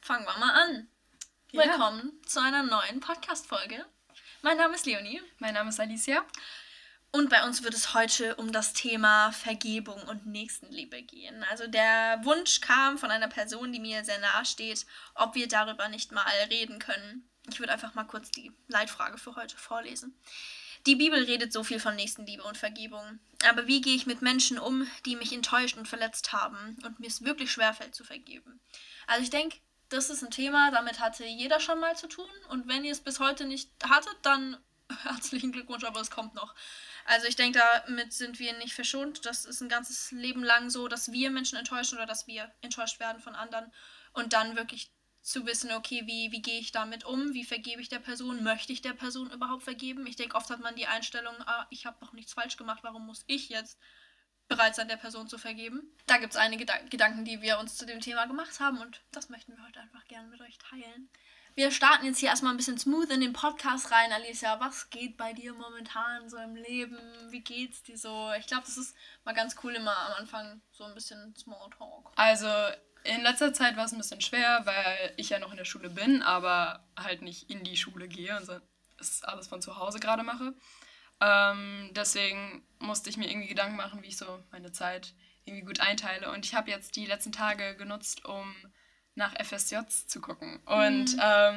fangen wir mal an. Ja. Willkommen zu einer neuen Podcast-Folge. Mein Name ist Leonie. Mein Name ist Alicia. Und bei uns wird es heute um das Thema Vergebung und Nächstenliebe gehen. Also der Wunsch kam von einer Person, die mir sehr nahe steht, ob wir darüber nicht mal reden können. Ich würde einfach mal kurz die Leitfrage für heute vorlesen. Die Bibel redet so viel von Nächstenliebe und Vergebung. Aber wie gehe ich mit Menschen um, die mich enttäuscht und verletzt haben und mir es wirklich schwerfällt zu vergeben? Also ich denke, das ist ein Thema, damit hatte jeder schon mal zu tun. Und wenn ihr es bis heute nicht hattet, dann herzlichen Glückwunsch, aber es kommt noch. Also ich denke, damit sind wir nicht verschont. Das ist ein ganzes Leben lang so, dass wir Menschen enttäuschen oder dass wir enttäuscht werden von anderen. Und dann wirklich zu wissen, okay, wie gehe ich damit um? Wie vergebe ich der Person? Möchte ich der Person überhaupt vergeben? Ich denke, oft hat man die Einstellung, ich habe noch nichts falsch gemacht, warum muss ich jetzt bereit sein, der Person zu vergeben? Da gibt es einige Gedanken, die wir uns zu dem Thema gemacht haben und das möchten wir heute einfach gerne mit euch teilen. Wir starten jetzt hier erstmal ein bisschen smooth in den Podcast rein. Alicia, was geht bei dir momentan so im Leben? Wie geht's dir so? Ich glaube, das ist mal ganz cool immer am Anfang so ein bisschen Smalltalk. Also in letzter Zeit war es ein bisschen schwer, weil ich ja noch in der Schule bin, aber halt nicht in die Schule gehe und das alles von zu Hause gerade mache. Deswegen musste ich mir irgendwie Gedanken machen, wie ich so meine Zeit irgendwie gut einteile. Und ich habe jetzt die letzten Tage genutzt, um nach FSJs zu gucken. Und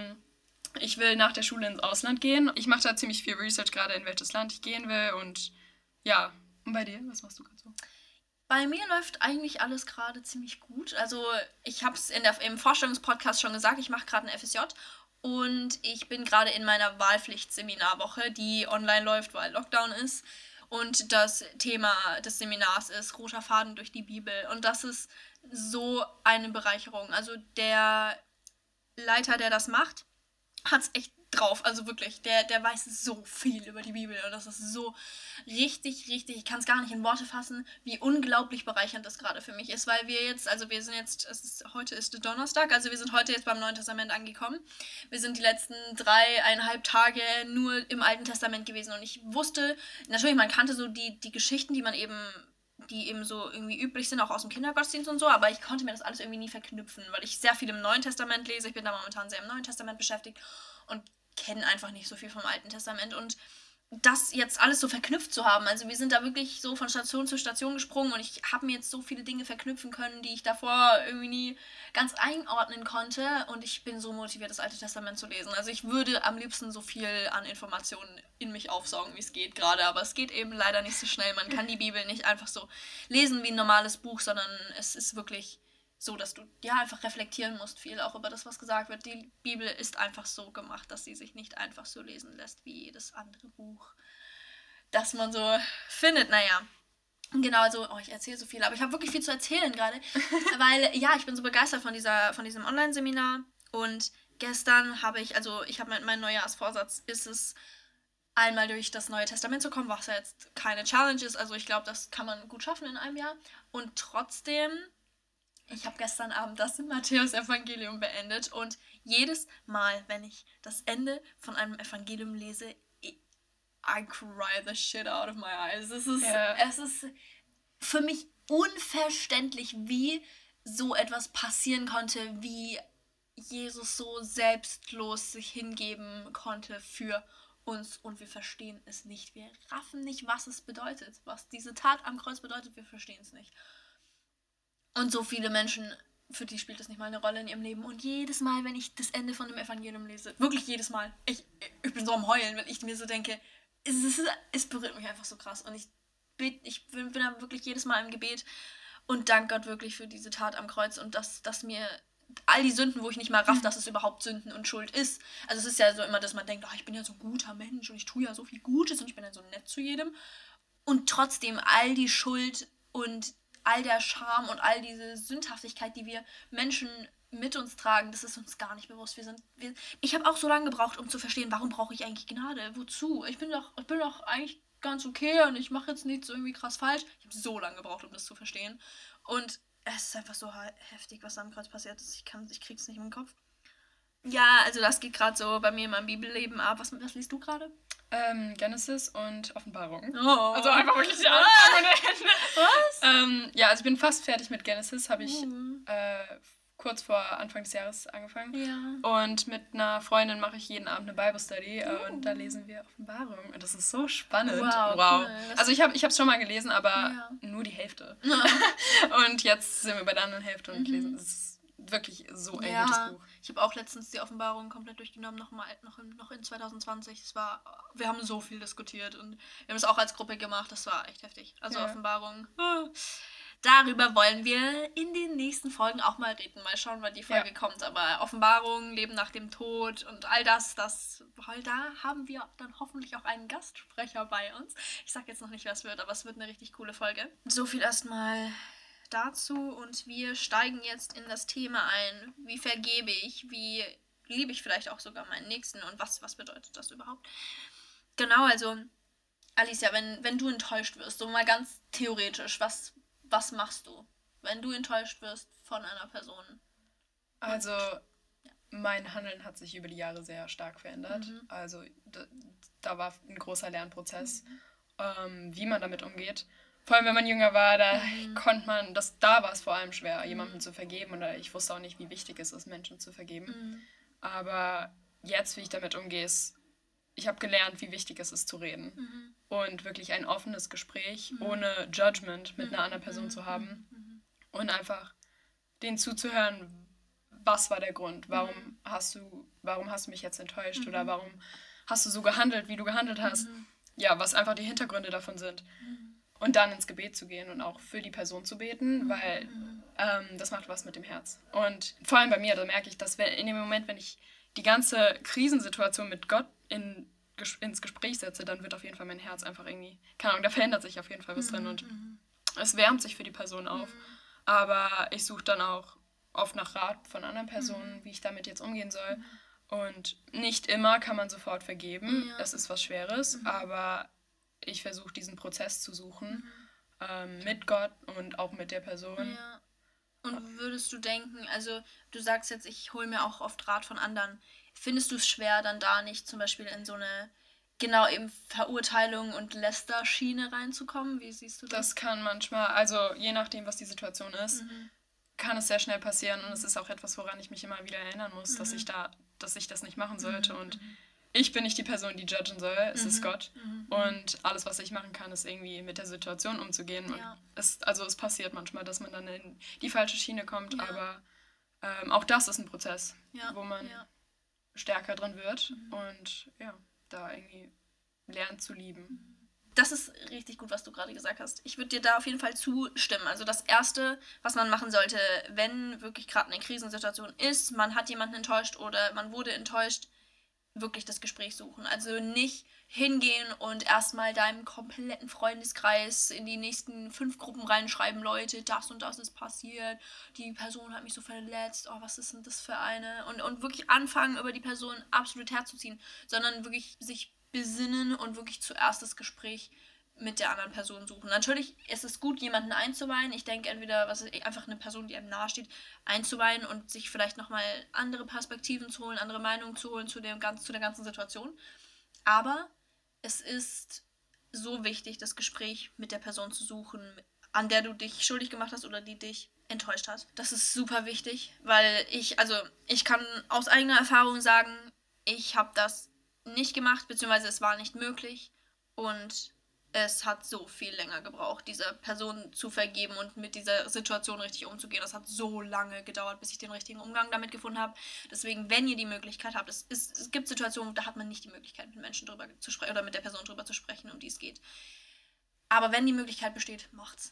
ich will nach der Schule ins Ausland gehen. Ich mache da ziemlich viel Research gerade, in welches Land ich gehen will. Und ja, und bei dir? Was machst du gerade so? Bei mir läuft eigentlich alles gerade ziemlich gut. Also ich habe es im Vorstellungspodcast schon gesagt, ich mache gerade ein FSJ. Und ich bin gerade in meiner Wahlpflichtseminarwoche, die online läuft, weil Lockdown ist. Und das Thema des Seminars ist roter Faden durch die Bibel. Und das ist so eine Bereicherung. Also der Leiter, der das macht, hat es echt drauf. Also wirklich, der weiß so viel über die Bibel. Und das ist so richtig, ich kann es gar nicht in Worte fassen, wie unglaublich bereichernd das gerade für mich ist. Weil heute ist Donnerstag, also wir sind heute jetzt beim Neuen Testament angekommen. Wir sind die letzten 3,5 Tage nur im Alten Testament gewesen. Und ich wusste, natürlich, man kannte so die Geschichten, die eben so irgendwie üblich sind, auch aus dem Kindergottesdienst und so, aber ich konnte mir das alles irgendwie nie verknüpfen, weil ich sehr viel im Neuen Testament lese. Ich bin da momentan sehr im Neuen Testament beschäftigt und kenne einfach nicht so viel vom Alten Testament. Und das jetzt alles so verknüpft zu haben, also wir sind da wirklich so von Station zu Station gesprungen und ich habe mir jetzt so viele Dinge verknüpfen können, die ich davor irgendwie nie ganz einordnen konnte und ich bin so motiviert, das Alte Testament zu lesen. Also ich würde am liebsten so viel an Informationen in mich aufsaugen, wie es geht gerade, aber es geht eben leider nicht so schnell. Man kann die Bibel nicht einfach so lesen wie ein normales Buch, sondern es ist wirklich so, dass du einfach reflektieren musst viel auch über das, was gesagt wird. Die Bibel ist einfach so gemacht, dass sie sich nicht einfach so lesen lässt wie jedes andere Buch, das man so findet. Naja, genau, also, ich erzähle so viel, aber ich habe wirklich viel zu erzählen gerade, weil, ich bin so begeistert von diesem Online-Seminar und gestern habe ich mein Neujahrsvorsatz ist es, einmal durch das Neue Testament zu kommen, was ja jetzt keine Challenge ist, also ich glaube, das kann man gut schaffen in einem Jahr und trotzdem. Ich habe gestern Abend das Matthäus-Evangelium beendet und jedes Mal, wenn ich das Ende von einem Evangelium lese, I cry the shit out of my eyes. Es ist für mich unverständlich, wie so etwas passieren konnte, wie Jesus so selbstlos sich hingeben konnte für uns und wir verstehen es nicht. Wir raffen nicht, was es bedeutet, was diese Tat am Kreuz bedeutet, wir verstehen es nicht. Und so viele Menschen, für die spielt das nicht mal eine Rolle in ihrem Leben. Und jedes Mal, wenn ich das Ende von dem Evangelium lese, wirklich jedes Mal, ich bin so am Heulen, wenn ich mir so denke, es berührt mich einfach so krass. Und ich bin da wirklich jedes Mal im Gebet und danke Gott wirklich für diese Tat am Kreuz und dass mir all die Sünden, wo ich nicht mal raff, dass es überhaupt Sünden und Schuld ist. Also es ist ja so immer, dass man denkt, ich bin ja so ein guter Mensch und ich tue ja so viel Gutes und ich bin ja so nett zu jedem. Und trotzdem all die Schuld und all der Scham und all diese Sündhaftigkeit, die wir Menschen mit uns tragen, das ist uns gar nicht bewusst. Ich habe auch so lange gebraucht, um zu verstehen, warum brauche ich eigentlich Gnade? Wozu? Ich bin doch eigentlich ganz okay und ich mache jetzt nichts irgendwie krass falsch. Ich habe so lange gebraucht, um das zu verstehen. Und es ist einfach so heftig, was da am Kreuz passiert ist. Ich krieg's nicht in den Kopf. Ja, also das geht gerade so bei mir in meinem Bibelleben ab. Was liest du gerade? Genesis und Offenbarung. Oh. Also einfach wirklich die Anfang und Ende. Was? Also ich bin fast fertig mit Genesis, habe ich kurz vor Anfang des Jahres angefangen. Ja. Und mit einer Freundin mache ich jeden Abend eine Bible Study und da lesen wir Offenbarung. Und das ist so spannend. Wow. Cool. Also ich habe es schon mal gelesen, aber nur die Hälfte. Ja. Und jetzt sind wir bei der anderen Hälfte und lesen. Es ist wirklich so ein gutes Buch. Ich habe auch letztens die Offenbarung komplett durchgenommen, noch in 2020. Wir haben so viel diskutiert und wir haben es auch als Gruppe gemacht. Das war echt heftig. Also Offenbarung. Darüber wollen wir in den nächsten Folgen auch mal reden. Mal schauen, wann die Folge kommt. Aber Offenbarung, Leben nach dem Tod und all das, da haben wir dann hoffentlich auch einen Gastsprecher bei uns. Ich sag jetzt noch nicht, wer es wird, aber es wird eine richtig coole Folge. So viel erstmal dazu und wir steigen jetzt in das Thema ein. Wie vergebe ich? Wie liebe ich vielleicht auch sogar meinen Nächsten? Und was bedeutet das überhaupt? Genau, also Alicia, wenn du enttäuscht wirst, so mal ganz theoretisch, was machst du, wenn du enttäuscht wirst von einer Person? Also, mein Handeln hat sich über die Jahre sehr stark verändert. Also, da war ein großer Lernprozess, wie man damit umgeht. Vor allem, wenn man jünger war, da da war es vor allem schwer, jemandem zu vergeben. Oder ich wusste auch nicht, wie wichtig es ist, Menschen zu vergeben. Aber jetzt, wie ich damit umgehe, ich habe gelernt, wie wichtig es ist, zu reden. Und wirklich ein offenes Gespräch ohne Judgment mit einer anderen Person zu haben. Und einfach denen zuzuhören, was war der Grund? Warum hast du mich jetzt enttäuscht? Oder warum hast du so gehandelt, wie du gehandelt hast? Ja, was einfach die Hintergründe davon sind. Und dann ins Gebet zu gehen und auch für die Person zu beten, weil das macht was mit dem Herz. Und vor allem bei mir, da merke ich, dass in dem Moment, wenn ich die ganze Krisensituation mit Gott ins Gespräch setze, dann wird auf jeden Fall mein Herz einfach irgendwie, keine Ahnung, da verändert sich auf jeden Fall was drin und es wärmt sich für die Person auf. Aber ich suche dann auch oft nach Rat von anderen Personen, wie ich damit jetzt umgehen soll. Und nicht immer kann man sofort vergeben, es ist was Schweres, aber ich versuche diesen Prozess zu suchen, mit Gott und auch mit der Person. Ja. Und würdest du denken, also du sagst jetzt, ich hole mir auch oft Rat von anderen, findest du es schwer, dann da nicht zum Beispiel in so eine, genau eben Verurteilung und Lästerschiene reinzukommen? Wie siehst du das? Das kann manchmal, also je nachdem, was die Situation ist, kann es sehr schnell passieren und es ist auch etwas, woran ich mich immer wieder erinnern muss, dass ich das nicht machen sollte und ich bin nicht die Person, die judgen soll, es ist Gott und alles, was ich machen kann, ist irgendwie mit der Situation umzugehen. Und es passiert manchmal, dass man dann in die falsche Schiene kommt, aber auch das ist ein Prozess, wo man stärker drin wird und da irgendwie lernt zu lieben. Das ist richtig gut, was du gerade gesagt hast. Ich würde dir da auf jeden Fall zustimmen. Also das Erste, was man machen sollte, wenn wirklich gerade eine Krisensituation ist, man hat jemanden enttäuscht oder man wurde enttäuscht, wirklich das Gespräch suchen. Also nicht hingehen und erstmal deinem kompletten Freundeskreis in die nächsten 5 Gruppen reinschreiben, Leute, das und das ist passiert, die Person hat mich so verletzt, oh, was ist denn das für eine? Und wirklich anfangen, über die Person absolut herzuziehen, sondern wirklich sich besinnen und wirklich zuerst das Gespräch mit der anderen Person suchen. Natürlich ist es gut, jemanden einzuweihen. Ich denke entweder, einfach eine Person, die einem nahesteht, einzuweihen und sich vielleicht nochmal andere Perspektiven zu holen, andere Meinungen zu holen zu der ganzen Situation. Aber es ist so wichtig, das Gespräch mit der Person zu suchen, an der du dich schuldig gemacht hast oder die dich enttäuscht hat. Das ist super wichtig, weil ich kann aus eigener Erfahrung sagen, ich habe das nicht gemacht, beziehungsweise es war nicht möglich und es hat so viel länger gebraucht, dieser Person zu vergeben und mit dieser Situation richtig umzugehen. Das hat so lange gedauert, bis ich den richtigen Umgang damit gefunden habe. Deswegen, wenn ihr die Möglichkeit habt, es gibt Situationen, da hat man nicht die Möglichkeit, mit Menschen drüber zu sprechen oder mit der Person drüber zu sprechen, um die es geht. Aber wenn die Möglichkeit besteht, macht's.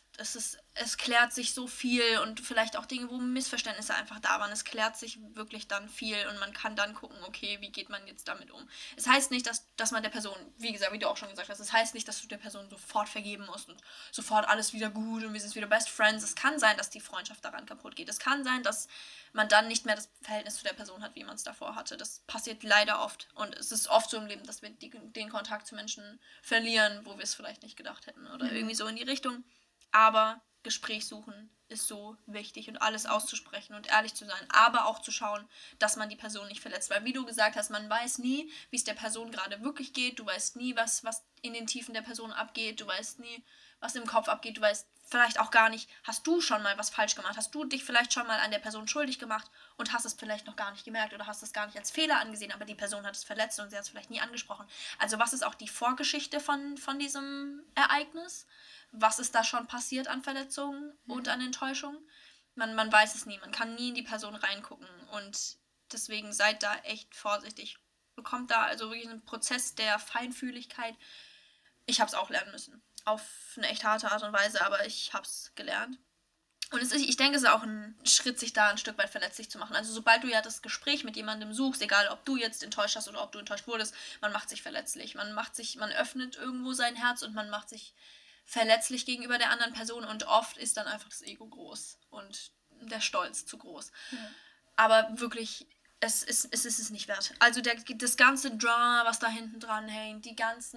Es klärt sich so viel und vielleicht auch Dinge, wo Missverständnisse einfach da waren. Es klärt sich wirklich dann viel und man kann dann gucken, okay, wie geht man jetzt damit um. Es heißt nicht, dass man der Person, wie gesagt, wie du auch schon gesagt hast, es heißt nicht, dass du der Person sofort vergeben musst und sofort alles wieder gut und wir sind wieder Best Friends. Es kann sein, dass die Freundschaft daran kaputt geht. Es kann sein, dass man dann nicht mehr das Verhältnis zu der Person hat, wie man es davor hatte. Das passiert leider oft. Und es ist oft so im Leben, dass wir den Kontakt zu Menschen verlieren, wo wir es vielleicht nicht gedacht hätten. Oder irgendwie so in die Richtung. Aber Gespräch suchen ist so wichtig und alles auszusprechen und ehrlich zu sein. Aber auch zu schauen, dass man die Person nicht verletzt. Weil wie du gesagt hast, man weiß nie, wie es der Person gerade wirklich geht. Du weißt nie, was in den Tiefen der Person abgeht. Du weißt nie, was im Kopf abgeht. Du weißt vielleicht auch gar nicht, hast du schon mal was falsch gemacht? Hast du dich vielleicht schon mal an der Person schuldig gemacht und hast es vielleicht noch gar nicht gemerkt oder hast es gar nicht als Fehler angesehen, aber die Person hat es verletzt und sie hat es vielleicht nie angesprochen. Also was ist auch die Vorgeschichte von diesem Ereignis? Was ist da schon passiert an Verletzungen und an Enttäuschungen? Man weiß es nie, man kann nie in die Person reingucken und deswegen seid da echt vorsichtig. Bekommt da also wirklich einen Prozess der Feinfühligkeit. Ich habe es auch lernen müssen. Auf eine echt harte Art und Weise, aber ich habe es gelernt. Und ich denke, es ist auch ein Schritt, sich da ein Stück weit verletzlich zu machen. Also sobald du ja das Gespräch mit jemandem suchst, egal ob du jetzt enttäuscht hast oder ob du enttäuscht wurdest, man macht sich verletzlich. Man öffnet irgendwo sein Herz und man macht sich verletzlich gegenüber der anderen Person und oft ist dann einfach das Ego groß und der Stolz zu groß. Ja. Aber wirklich, es ist es nicht wert. Also das ganze Drama, was da hinten dran hängt, die ganze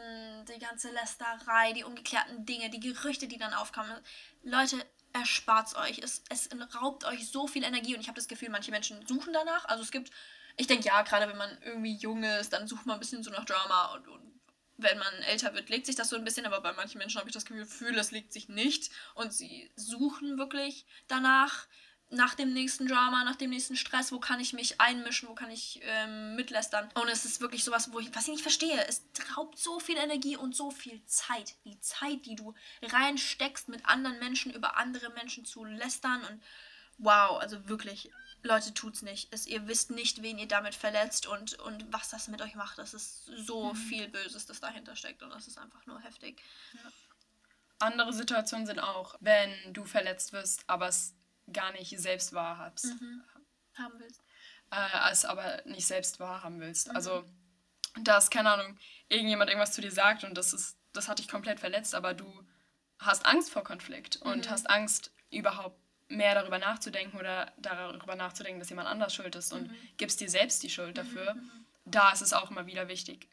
Lästerei, die ungeklärten Dinge, die Gerüchte, die dann aufkamen. Leute, erspart's euch. Es raubt euch so viel Energie und ich habe das Gefühl, manche Menschen suchen danach. Also ich denke ja, gerade wenn man irgendwie jung ist, dann sucht man ein bisschen so nach Drama und wenn man älter wird, legt sich das so ein bisschen, aber bei manchen Menschen habe ich das Gefühl, es legt sich nicht und sie suchen wirklich danach, nach dem nächsten Drama, nach dem nächsten Stress, wo kann ich mich einmischen, wo kann ich mitlästern. Und es ist wirklich sowas, was ich nicht verstehe. Es raubt so viel Energie und so viel Zeit. Die Zeit, die du reinsteckst, mit anderen Menschen über andere Menschen zu lästern und wow, also wirklich, Leute, tut's nicht. Ihr wisst nicht, wen ihr damit verletzt und was das mit euch macht. Das ist so viel Böses, das dahinter steckt und das ist einfach nur heftig. Ja. Andere Situationen sind auch, wenn du verletzt wirst, aber es gar nicht selbst wahrhabst. Haben willst. Es aber nicht selbst wahrhaben willst. Also, dass, keine Ahnung, irgendjemand irgendwas zu dir sagt und das hat dich komplett verletzt, aber du hast Angst vor Konflikt und hast Angst, überhaupt mehr darüber nachzudenken oder darüber nachzudenken, dass jemand anders schuld ist und gibst dir selbst die Schuld dafür. Da ist es auch immer wieder wichtig,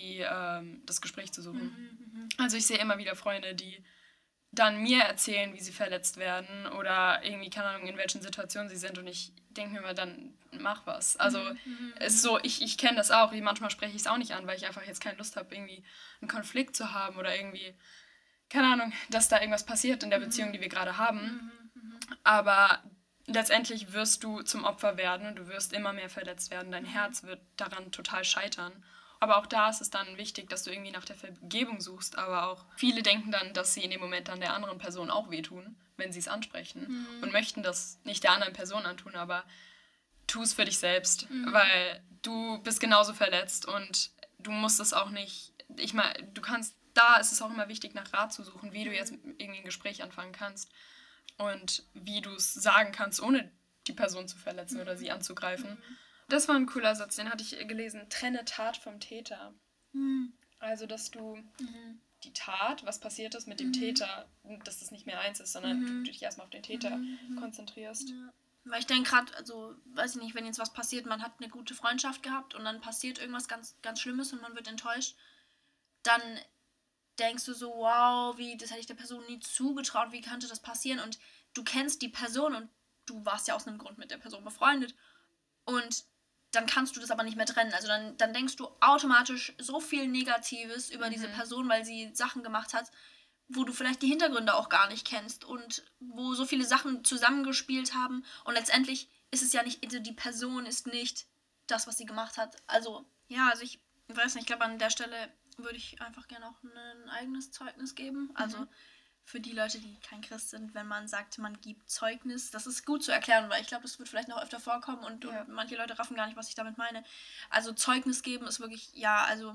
das Gespräch zu suchen. Also ich sehe immer wieder Freunde, die dann mir erzählen, wie sie verletzt werden oder irgendwie, keine Ahnung, in welchen Situationen sie sind und ich denke mir immer, dann mach was. Also es ist so, ich kenne das auch, manchmal spreche ich es auch nicht an, weil ich einfach jetzt keine Lust habe, irgendwie einen Konflikt zu haben oder irgendwie, keine Ahnung, dass da irgendwas passiert in der Beziehung, die wir gerade haben. Aber letztendlich wirst du zum Opfer werden und du wirst immer mehr verletzt werden. Dein Herz wird daran total scheitern. Aber auch da ist es dann wichtig, dass du irgendwie nach der Vergebung suchst. Aber auch viele denken dann, dass sie in dem Moment dann der anderen Person auch wehtun, wenn sie es ansprechen. Und möchten das nicht der anderen Person antun, aber tu es für dich selbst. Weil du bist genauso verletzt und du musst es auch nicht... Ich meine, da ist es auch immer wichtig, nach Rat zu suchen, wie du jetzt irgendwie ein Gespräch anfangen kannst. Und wie du es sagen kannst, ohne die Person zu verletzen oder sie anzugreifen. Das war ein cooler Satz, den hatte ich gelesen. Trenne Tat vom Täter. Also, dass du die Tat, was passiert ist mit dem Täter, dass das nicht mehr eins ist, sondern du dich erstmal auf den Täter konzentrierst. Ja. Weil ich denke gerade, also, weiß ich nicht, wenn jetzt was passiert, man hat eine gute Freundschaft gehabt und dann passiert irgendwas ganz, ganz Schlimmes und man wird enttäuscht, dann denkst du so, wow, das hätte ich der Person nie zugetraut, wie könnte das passieren? Und du kennst die Person und du warst ja aus einem Grund mit der Person befreundet und dann kannst du das aber nicht mehr trennen. Also dann denkst du automatisch so viel Negatives über diese Person, weil sie Sachen gemacht hat, wo du vielleicht die Hintergründe auch gar nicht kennst und wo so viele Sachen zusammengespielt haben und letztendlich ist es ja nicht, also die Person ist nicht das, was sie gemacht hat. Also, ja, also ich weiß nicht, ich glaube an der Stelle würde ich einfach gerne auch ein eigenes Zeugnis geben. Also für die Leute, die kein Christ sind, wenn man sagt, man gibt Zeugnis, das ist gut zu erklären, weil ich glaube, das wird vielleicht noch öfter vorkommen und manche Leute raffen gar nicht, was ich damit meine. Also Zeugnis geben ist wirklich, ja, also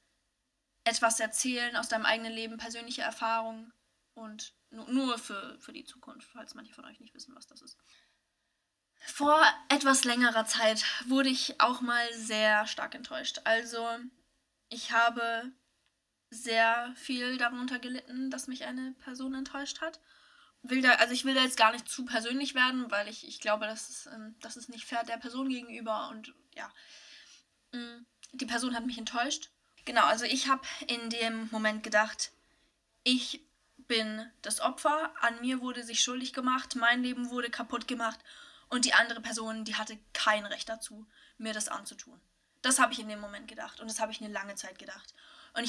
etwas erzählen aus deinem eigenen Leben, persönliche Erfahrungen und nur für die Zukunft, falls manche von euch nicht wissen, was das ist. Vor etwas längerer Zeit wurde ich auch mal sehr stark enttäuscht. Also ich habe sehr viel darunter gelitten, dass mich eine Person enttäuscht hat. Ich will da jetzt gar nicht zu persönlich werden, weil ich glaube, das ist nicht fair der Person gegenüber und ja, die Person hat mich enttäuscht. Genau, also ich habe in dem Moment gedacht, ich bin das Opfer, an mir wurde sich schuldig gemacht, mein Leben wurde kaputt gemacht und die andere Person, die hatte kein Recht dazu, mir das anzutun. Das habe ich in dem Moment gedacht und das habe ich eine lange Zeit gedacht. Und ich habe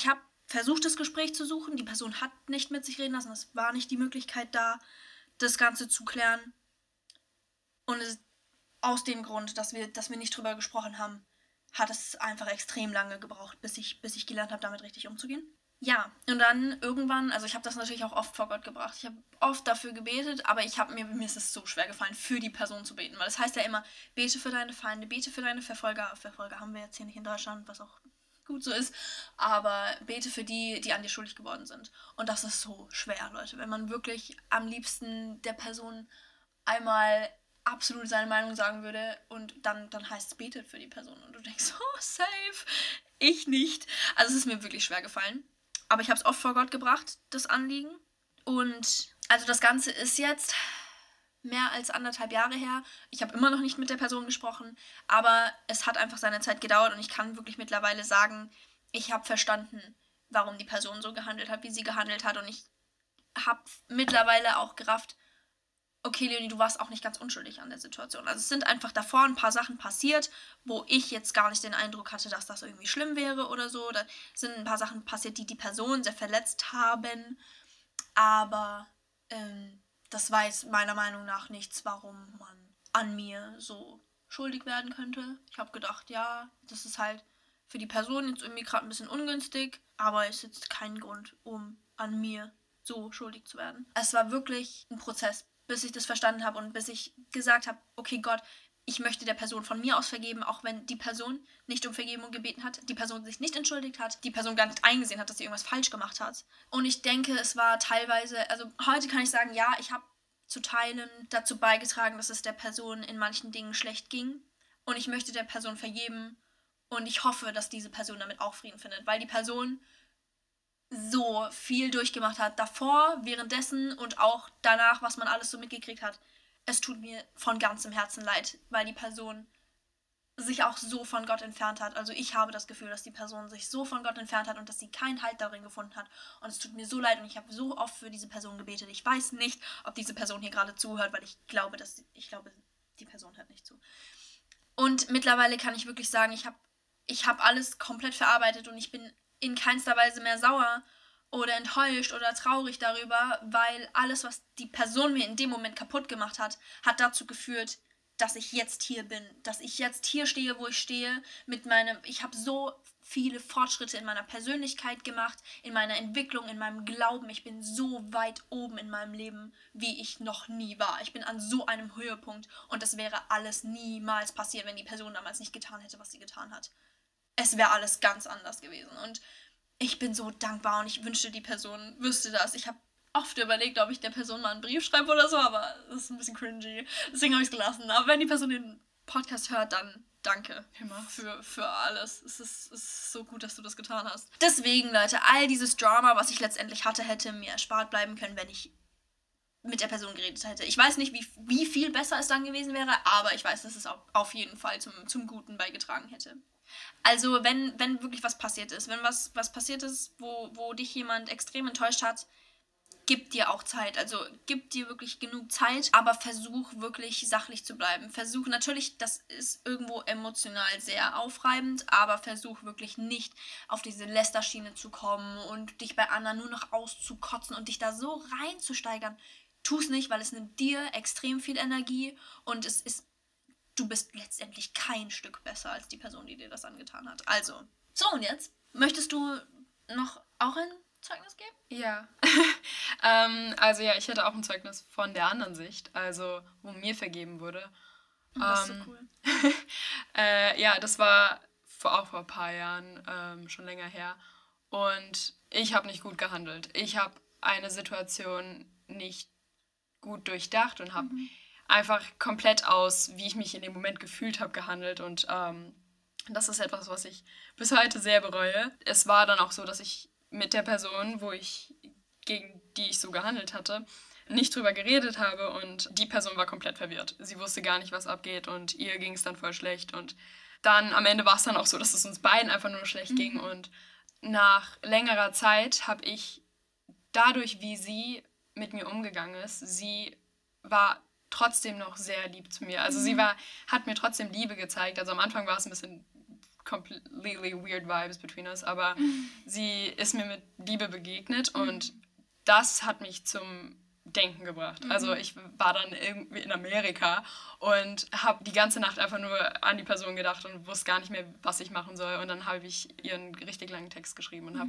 versucht, das Gespräch zu suchen. Die Person hat nicht mit sich reden lassen. Es war nicht die Möglichkeit da, das Ganze zu klären. Und aus dem Grund, dass wir nicht drüber gesprochen haben, hat es einfach extrem lange gebraucht, bis ich gelernt habe, damit richtig umzugehen. Ja, und dann irgendwann, also ich habe das natürlich auch oft vor Gott gebracht. Ich habe oft dafür gebetet, aber mir ist es so schwer gefallen, für die Person zu beten. Weil es heißt ja immer, bete für deine Feinde, bete für deine Verfolger. Verfolger haben wir jetzt hier nicht in Deutschland, was auch gut so ist. Aber bete für die an dir schuldig geworden sind. Und das ist so schwer, Leute. Wenn man wirklich am liebsten der Person einmal absolut seine Meinung sagen würde und dann heißt es, betet für die Person. Und du denkst, oh, safe, ich nicht. Also es ist mir wirklich schwer gefallen. Aber ich habe es oft vor Gott gebracht, das Anliegen. Und also das Ganze ist jetzt mehr als 1,5 Jahre her. Ich habe immer noch nicht mit der Person gesprochen, aber es hat einfach seine Zeit gedauert und ich kann wirklich mittlerweile sagen, ich habe verstanden, warum die Person so gehandelt hat, wie sie gehandelt hat. Und ich habe mittlerweile auch gerafft, okay, Leonie, du warst auch nicht ganz unschuldig an der Situation. Also es sind einfach davor ein paar Sachen passiert, wo ich jetzt gar nicht den Eindruck hatte, dass das irgendwie schlimm wäre oder so. Da sind ein paar Sachen passiert, die Person sehr verletzt haben. Aber das war jetzt meiner Meinung nach nichts, warum man an mir so schuldig werden könnte. Ich habe gedacht, ja, das ist halt für die Person jetzt irgendwie gerade ein bisschen ungünstig, aber ist jetzt kein Grund, um an mir so schuldig zu werden. Es war wirklich ein Prozess, bis ich das verstanden habe und bis ich gesagt habe, okay Gott, ich möchte der Person von mir aus vergeben, auch wenn die Person nicht um Vergebung gebeten hat, die Person sich nicht entschuldigt hat, die Person gar nicht eingesehen hat, dass sie irgendwas falsch gemacht hat. Und ich denke, es war teilweise, also heute kann ich sagen, ja, ich habe zu Teilen dazu beigetragen, dass es der Person in manchen Dingen schlecht ging. Und ich möchte der Person vergeben und ich hoffe, dass diese Person damit auch Frieden findet, weil die Person so viel durchgemacht hat, davor, währenddessen und auch danach, was man alles so mitgekriegt hat. Es tut mir von ganzem Herzen leid, weil die Person sich auch so von Gott entfernt hat. Also ich habe das Gefühl, dass die Person sich so von Gott entfernt hat und dass sie keinen Halt darin gefunden hat. Und es tut mir so leid und ich habe so oft für diese Person gebetet. Ich weiß nicht, ob diese Person hier gerade zuhört, weil ich glaube, die Person hört nicht zu. Und mittlerweile kann ich wirklich sagen, ich hab alles komplett verarbeitet und ich bin in keinster Weise mehr sauer oder enttäuscht oder traurig darüber, weil alles, was die Person mir in dem Moment kaputt gemacht hat, hat dazu geführt, dass ich jetzt hier bin, dass ich jetzt hier stehe, wo ich stehe, ich habe so viele Fortschritte in meiner Persönlichkeit gemacht, in meiner Entwicklung, in meinem Glauben. Ich bin so weit oben in meinem Leben, wie ich noch nie war. Ich bin an so einem Höhepunkt und das wäre alles niemals passiert, wenn die Person damals nicht getan hätte, was sie getan hat. Es wäre alles ganz anders gewesen und ich bin so dankbar und ich wünschte, die Person wüsste das. Ich habe oft überlegt, ob ich der Person mal einen Brief schreibe oder so, aber das ist ein bisschen cringy. Deswegen habe ich es gelassen. Aber wenn die Person den Podcast hört, dann danke für alles. Es ist so gut, dass du das getan hast. Deswegen, Leute, all dieses Drama, was ich letztendlich hatte, hätte mir erspart bleiben können, wenn ich mit der Person geredet hätte. Ich weiß nicht, wie viel besser es dann gewesen wäre, aber ich weiß, dass es auf jeden Fall zum Guten beigetragen hätte. Also, wenn wirklich was passiert ist, wenn was passiert ist, wo dich jemand extrem enttäuscht hat, gib dir auch Zeit. Also, gib dir wirklich genug Zeit, aber versuch wirklich sachlich zu bleiben. Versuch natürlich, das ist irgendwo emotional sehr aufreibend, aber versuch wirklich nicht auf diese Lästerschiene zu kommen und dich bei anderen nur noch auszukotzen und dich da so reinzusteigern. Tu es nicht, weil es nimmt dir extrem viel Energie und du bist letztendlich kein Stück besser als die Person, die dir das angetan hat. Also, so und jetzt, möchtest du noch auch ein Zeugnis geben? Ja. Also ja, ich hätte auch ein Zeugnis von der anderen Sicht, also wo mir vergeben wurde. Das ist so cool. Ja, das war auch vor ein paar Jahren, schon länger her. Und ich habe nicht gut gehandelt. Ich habe eine Situation nicht gut durchdacht und habe einfach komplett aus, wie ich mich in dem Moment gefühlt habe, gehandelt. Und das ist etwas, was ich bis heute sehr bereue. Es war dann auch so, dass ich mit der Person, gegen die ich so gehandelt hatte, nicht drüber geredet habe und die Person war komplett verwirrt. Sie wusste gar nicht, was abgeht und ihr ging es dann voll schlecht und dann am Ende war es dann auch so, dass es uns beiden einfach nur schlecht ging und nach längerer Zeit habe ich dadurch, wie sie mit mir umgegangen ist, sie war trotzdem noch sehr lieb zu mir. Also sie hat mir trotzdem Liebe gezeigt. Also am Anfang war es ein bisschen completely weird vibes between us, aber sie ist mir mit Liebe begegnet und das hat mich zum Denken gebracht. Also ich war dann irgendwie in Amerika und habe die ganze Nacht einfach nur an die Person gedacht und wusste gar nicht mehr, was ich machen soll. Und dann habe ich ihr einen richtig langen Text geschrieben und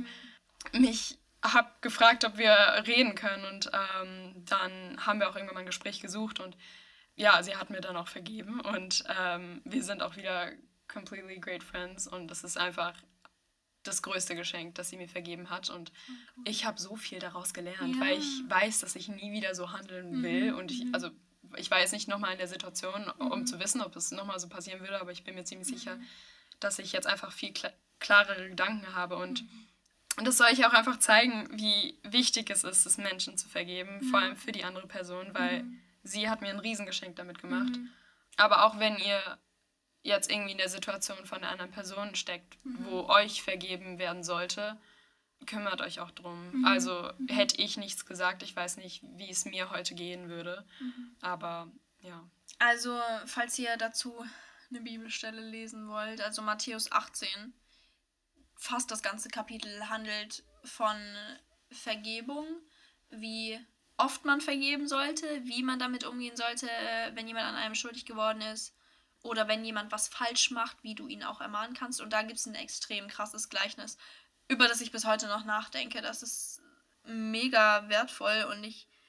habe gefragt, ob wir reden können. Und dann haben wir auch irgendwann mal ein Gespräch gesucht und ja, sie hat mir dann auch vergeben und wir sind auch wieder completely great friends und das ist einfach das größte Geschenk, das sie mir vergeben hat und ich habe so viel daraus gelernt, weil ich weiß, dass ich nie wieder so handeln will und ich war jetzt nicht nochmal in der Situation, um zu wissen, ob es nochmal so passieren würde, aber ich bin mir ziemlich sicher, dass ich jetzt einfach viel klarere Gedanken habe und das soll ich auch einfach zeigen, wie wichtig es ist, es Menschen zu vergeben, vor allem für die andere Person, weil sie hat mir ein Riesengeschenk damit gemacht. Aber auch wenn ihr jetzt irgendwie in der Situation von der anderen Person steckt, wo euch vergeben werden sollte, kümmert euch auch drum. Also hätte ich nichts gesagt, ich weiß nicht, wie es mir heute gehen würde. Aber ja. Also, falls ihr dazu eine Bibelstelle lesen wollt, also Matthäus 18, fast das ganze Kapitel handelt von Vergebung, wie oft man vergeben sollte, wie man damit umgehen sollte, wenn jemand an einem schuldig geworden ist oder wenn jemand was falsch macht, wie du ihn auch ermahnen kannst. Und da gibt es ein extrem krasses Gleichnis, über das ich bis heute noch nachdenke. Das ist mega wertvoll und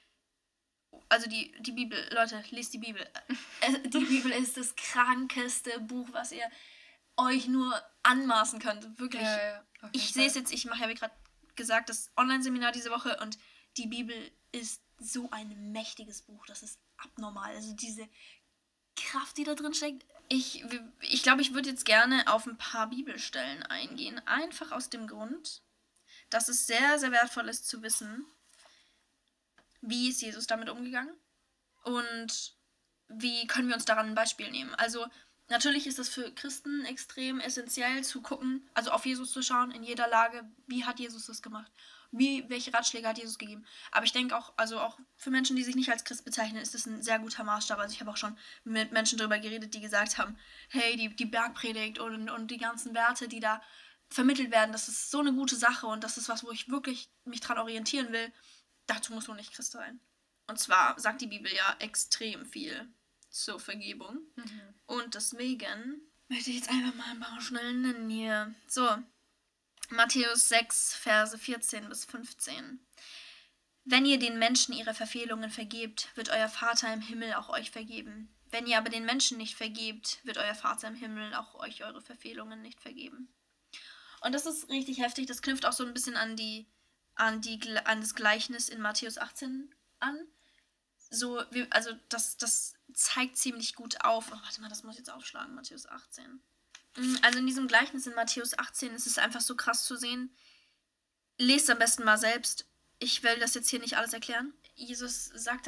also die Bibel, Leute, lest die Bibel. Die Bibel ist das krankeste Buch, was ihr euch nur anmaßen könnt. Wirklich. Ja, ich sehe es jetzt, ich mache ja wie gerade gesagt das Online-Seminar diese Woche und die Bibel ist so ein mächtiges Buch. Das ist abnormal. Also diese Kraft, die da drin steckt. Ich glaube, ich würde jetzt gerne auf ein paar Bibelstellen eingehen. Einfach aus dem Grund, dass es sehr, sehr wertvoll ist zu wissen, wie ist Jesus damit umgegangen und wie können wir uns daran ein Beispiel nehmen. Also natürlich ist es für Christen extrem essentiell zu gucken, also auf Jesus zu schauen in jeder Lage, wie hat Jesus das gemacht, welche Ratschläge hat Jesus gegeben. Aber ich denke auch, also auch für Menschen, die sich nicht als Christ bezeichnen, ist das ein sehr guter Maßstab. Also ich habe auch schon mit Menschen darüber geredet, die gesagt haben, hey, die Bergpredigt und die ganzen Werte, die da vermittelt werden, das ist so eine gute Sache und das ist was, wo ich wirklich mich dran orientieren will. Dazu muss man nicht Christ sein. Und zwar sagt die Bibel ja extrem viel zur Vergebung. Und deswegen möchte ich jetzt einfach mal ein paar schnell nennen hier. So, Matthäus 6, Verse 14 bis 15. Wenn ihr den Menschen ihre Verfehlungen vergebt, wird euer Vater im Himmel auch euch vergeben. Wenn ihr aber den Menschen nicht vergebt, wird euer Vater im Himmel auch euch eure Verfehlungen nicht vergeben. Und das ist richtig heftig. Das knüpft auch so ein bisschen an das Gleichnis in Matthäus 18 an. So, also das zeigt ziemlich gut auf. Oh, warte mal, das muss ich jetzt aufschlagen, Matthäus 18. Also in diesem Gleichnis in Matthäus 18 ist es einfach so krass zu sehen. Lest am besten mal selbst. Ich will das jetzt hier nicht alles erklären. Jesus sagt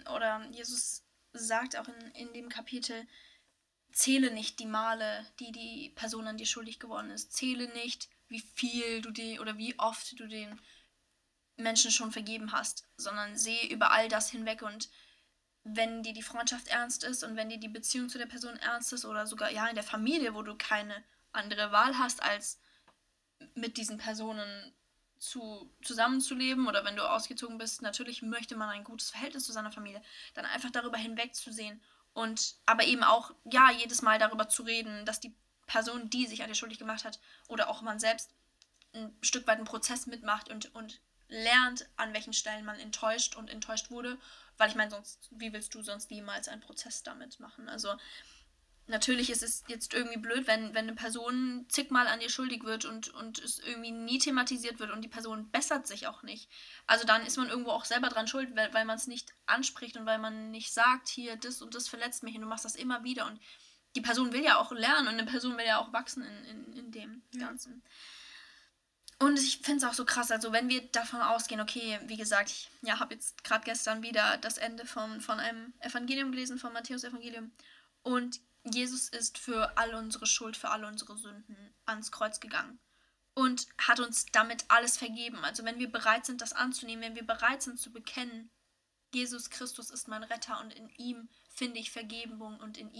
auch in dem Kapitel, zähle nicht die Male, die Person an dir schuldig geworden ist. Zähle nicht, wie viel du oder wie oft du den Menschen schon vergeben hast, sondern sehe über all das hinweg und wenn dir die Freundschaft ernst ist und wenn dir die Beziehung zu der Person ernst ist oder sogar ja in der Familie, wo du keine andere Wahl hast, als mit diesen Personen zusammenzuleben oder wenn du ausgezogen bist, natürlich möchte man ein gutes Verhältnis zu seiner Familie, dann einfach darüber hinwegzusehen und aber eben auch, ja, jedes Mal darüber zu reden, dass die Person, die sich an dir schuldig gemacht hat oder auch man selbst ein Stück weit einen Prozess mitmacht und lernt, an welchen Stellen man enttäuscht wurde, weil ich meine, sonst, wie willst du sonst niemals einen Prozess damit machen? Also natürlich ist es jetzt irgendwie blöd, wenn eine Person zigmal an dir schuldig wird und es irgendwie nie thematisiert wird und die Person bessert sich auch nicht. Also dann ist man irgendwo auch selber dran schuld, weil man es nicht anspricht und weil man nicht sagt, hier, das und das verletzt mich und du machst das immer wieder und die Person will ja auch lernen und eine Person will ja auch wachsen in dem Ganzen. Und ich finde es auch so krass, also wenn wir davon ausgehen, okay, wie gesagt, ich habe jetzt gerade gestern wieder das Ende von einem Evangelium gelesen, vom Matthäus-Evangelium. Und Jesus ist für all unsere Schuld, für all unsere Sünden ans Kreuz gegangen. Und hat uns damit alles vergeben. Also wenn wir bereit sind, das anzunehmen, wenn wir bereit sind zu bekennen, Jesus Christus ist mein Retter und in ihm finde ich Vergebung und in ihm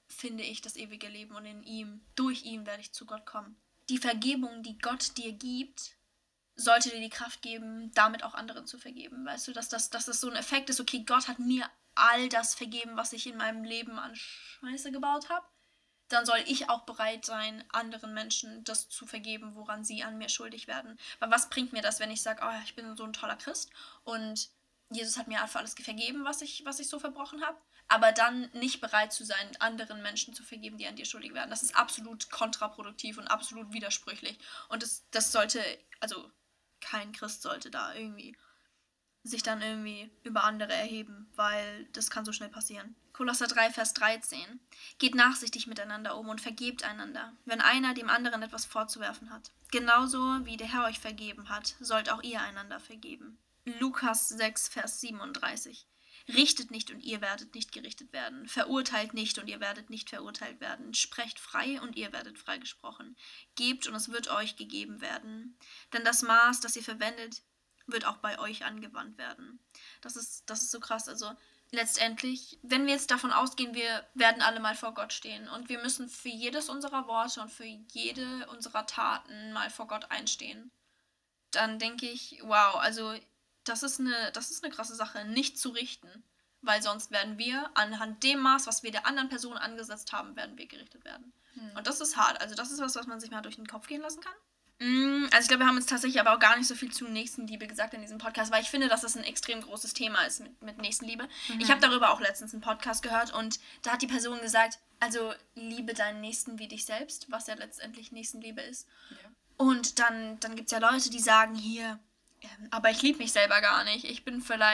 finde ich das ewige Leben und in ihm, durch ihn werde ich zu Gott kommen. Die Vergebung, die Gott dir gibt, sollte dir die Kraft geben, damit auch anderen zu vergeben. Weißt du, dass das so ein Effekt ist, okay, Gott hat mir all das vergeben, was ich in meinem Leben an Scheiße gebaut habe. Dann soll ich auch bereit sein, anderen Menschen das zu vergeben, woran sie an mir schuldig werden. Weil was bringt mir das, wenn ich sage, oh, ich bin so ein toller Christ und Jesus hat mir einfach alles vergeben, was ich so verbrochen habe, aber dann nicht bereit zu sein, anderen Menschen zu vergeben, die an dir schuldig werden. Das ist absolut kontraproduktiv und absolut widersprüchlich. Und das sollte, also kein Christ sollte da irgendwie sich dann irgendwie über andere erheben, weil das kann so schnell passieren. Kolosser 3, Vers 13. Geht nachsichtig miteinander um und vergebt einander, wenn einer dem anderen etwas vorzuwerfen hat. Genauso wie der Herr euch vergeben hat, sollt auch ihr einander vergeben. Lukas 6, Vers 37. Richtet nicht und ihr werdet nicht gerichtet werden. Verurteilt nicht und ihr werdet nicht verurteilt werden. Sprecht frei und ihr werdet freigesprochen. Gebt und es wird euch gegeben werden. Denn das Maß, das ihr verwendet, wird auch bei euch angewandt werden. Das ist so krass. Also letztendlich, wenn wir jetzt davon ausgehen, wir werden alle mal vor Gott stehen und wir müssen für jedes unserer Worte und für jede unserer Taten mal vor Gott einstehen, dann denke ich, wow, also das ist eine krasse Sache, nicht zu richten, weil sonst werden wir anhand dem Maß, was wir der anderen Person angesetzt haben, werden wir gerichtet werden. Und das ist hart. Also das ist was man sich mal durch den Kopf gehen lassen kann. Also ich glaube, wir haben jetzt tatsächlich aber auch gar nicht so viel zu Nächstenliebe gesagt in diesem Podcast, weil ich finde, dass das ein extrem großes Thema ist mit Nächstenliebe. Ich habe darüber auch letztens einen Podcast gehört und da hat die Person gesagt, also liebe deinen Nächsten wie dich selbst, was ja letztendlich Nächstenliebe ist. Ja. Und dann gibt es ja Leute, die sagen hier, aber ich liebe mich selber gar nicht. Ich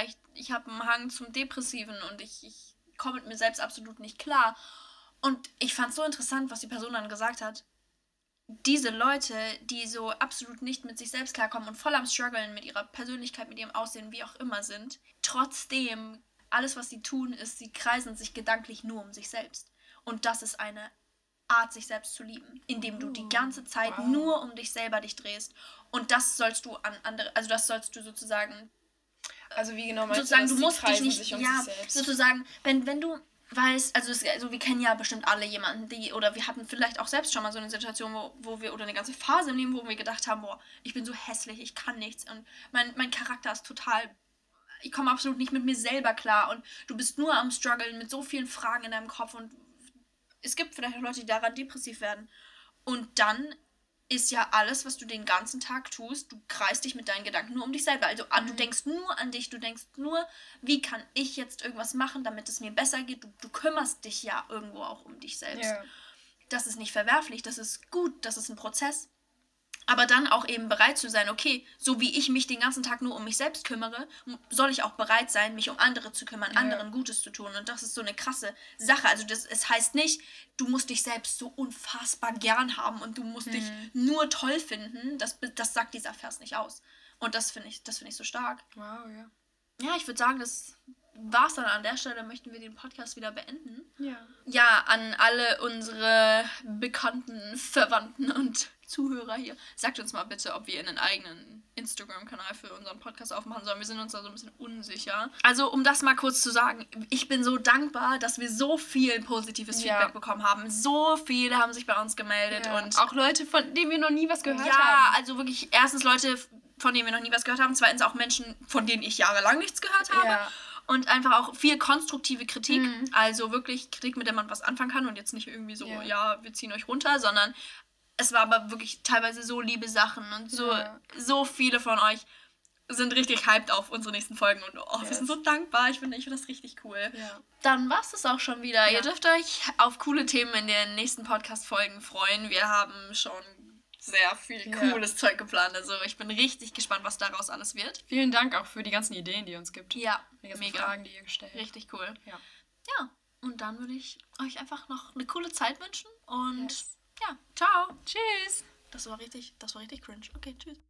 habe einen Hang zum Depressiven und ich komme mit mir selbst absolut nicht klar. Und ich fand es so interessant, was die Person dann gesagt hat. Diese Leute, die so absolut nicht mit sich selbst klarkommen und voll am Struggeln mit ihrer Persönlichkeit, mit ihrem Aussehen, wie auch immer sind, trotzdem, alles, was sie tun, ist, sie kreisen sich gedanklich nur um sich selbst. Und das ist eine Art, sich selbst zu lieben, indem du die ganze Zeit nur um dich selber dich drehst. Und das sollst du an andere, also das sollst du sozusagen... Also wie genau meinst sozusagen, du, du musst dich nicht... sich um ja, sich selbst? sozusagen, wenn du... weißt, also wir kennen ja bestimmt alle jemanden, oder wir hatten vielleicht auch selbst schon mal so eine Situation, wo wir, oder eine ganze Phase im Leben, wo wir gedacht haben, boah, ich bin so hässlich, ich kann nichts und mein Charakter ist total, ich komme absolut nicht mit mir selber klar und du bist nur am Struggeln mit so vielen Fragen in deinem Kopf und es gibt vielleicht auch Leute, die daran depressiv werden. Und dann ist ja alles, was du den ganzen Tag tust, du kreist dich mit deinen Gedanken nur um dich selber. Also du denkst nur an dich, du denkst nur, wie kann ich jetzt irgendwas machen, damit es mir besser geht. Du kümmerst dich ja irgendwo auch um dich selbst. Yeah. Das ist nicht verwerflich, das ist gut, das ist ein Prozess. Aber dann auch eben bereit zu sein, okay, so wie ich mich den ganzen Tag nur um mich selbst kümmere, soll ich auch bereit sein, mich um andere zu kümmern, anderen Gutes zu tun. Und das ist so eine krasse Sache. Also es heißt nicht, du musst dich selbst so unfassbar gern haben und du musst dich nur toll finden. Das sagt dieser Vers nicht aus. Und das finde ich so stark. Wow, ja. Ja, ich würde sagen, das war's dann an der Stelle. Möchten wir den Podcast wieder beenden. Ja. Ja, an alle unsere bekannten Verwandten und Zuhörer hier. Sagt uns mal bitte, ob wir einen eigenen Instagram-Kanal für unseren Podcast aufmachen sollen. Wir sind uns da so ein bisschen unsicher. Also, um das mal kurz zu sagen, ich bin so dankbar, dass wir so viel positives Feedback bekommen haben. So viele haben sich bei uns gemeldet. Ja. Und auch Leute, von denen wir noch nie was gehört haben. Ja, also wirklich, erstens Leute, von denen wir noch nie was gehört haben. Zweitens auch Menschen, von denen ich jahrelang nichts gehört habe. Ja. Und einfach auch viel konstruktive Kritik. Also wirklich Kritik, mit der man was anfangen kann und jetzt nicht irgendwie so, ja wir ziehen euch runter, sondern es war aber wirklich teilweise so liebe Sachen und so viele von euch sind richtig hyped auf unsere nächsten Folgen und wir sind so dankbar. Ich finde das richtig cool. Ja. Dann war es das auch schon wieder. Ja. Ihr dürft euch auf coole Themen in den nächsten Podcast-Folgen freuen. Wir haben schon sehr viel cooles Zeug geplant. Also ich bin richtig gespannt, was daraus alles wird. Vielen Dank auch für die ganzen Ideen, die ihr uns gibt. Ja, die ganzen Fragen, die ihr gestellt habt. Richtig cool. Ja, und dann würde ich euch einfach noch eine coole Zeit wünschen und ja, ciao. Tschüss. Das war richtig cringe. Okay, tschüss.